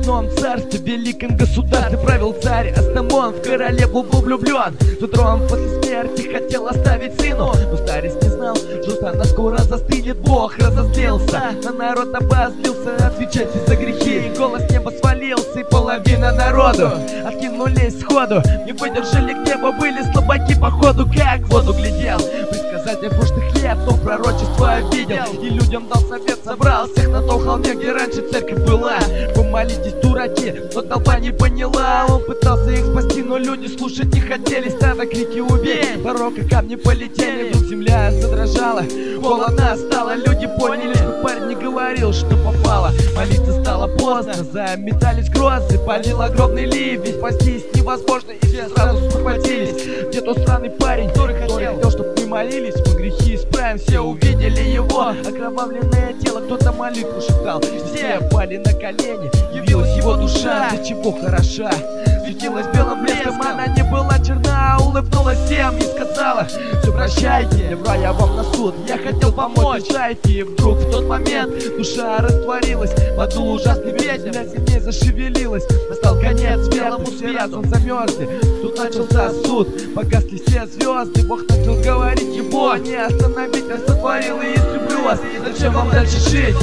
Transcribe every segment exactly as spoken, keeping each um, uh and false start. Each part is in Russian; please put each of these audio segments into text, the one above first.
небесном царстве, великом государстве правил царь Астамон, в королеву был влюблен. Но трон после смерти хотел оставить сыну, но старец не знал, что она скоро застынет. Бог разозлился, на народ обозлился, отвечайте за грехи. И голос неба свалился, и половина народу откинулись сходу. Не выдержали гнева, были слабаки походу. Как в воду глядел предсказатель прошлых лет, он пророчество видел и людям дал совет. Собрал всех на том холме, где раньше церковь была. Помолитесь, дураки, но толпа не поняла. Он пытался их спасти, но люди слушать не хотели. Стало крики «убей!», порока камни полетели. Вдруг земля задрожала, холодно стало. Люди поняли, что парень не говорил, что попало. Молиться стало поздно, заметались грозы, полил огромный ливень. Спастись невозможно, и все сразу спохватились. Где тот странный парень, который хотел, чтобы мы молились? Мы грехи исправим, все увидели его окровавленное тело, кто-то молитву шептал. Все пали на колени, явилась его душа. Для чего хороша, светилась белым блеском. Она не была черна, улыбнулась всем и сказала: все прощайте, врал я вам на суд, я хотел помочь, решайте. И вдруг в тот момент душа растворилась, подул ужасный ветер, на земле зашевелилась. Настал конец белому свету, он замерзли. Тут начался суд, погасли все звезды. Бог начал говорить, его не остановить. Я сотворил и истреблю вас, зачем вам дальше жить?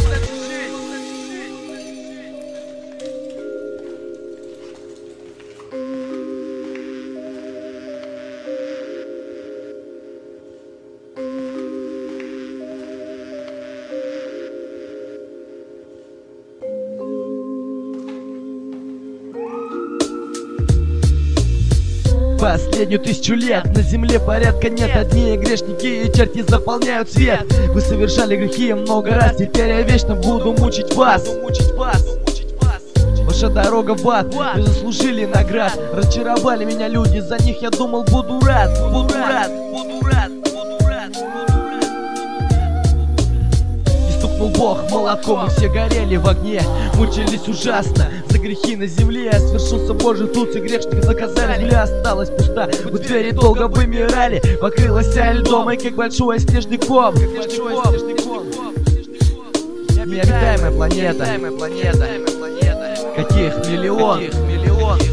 Последнюю тысячу лет на земле порядка нет. Одни грешники и черти заполняют свет. Вы совершали грехи много раз, теперь я вечно буду мучить вас. Ваша дорога в ад, вы заслужили наград. Разочаровали меня люди, за них я думал буду рад. Буду рад, буду рад, буду рад, буду рад. И стукнул Бог молотком, и все горели в огне. Мучились ужасно за грехи на земле. Свершился Божий суд, и грешных наказали. Земля осталась пуста, в двери долго вымирали. Покрылась вся льдом, и как большой снежный ком. Необитаемая планета, каких миллион, каких миллион.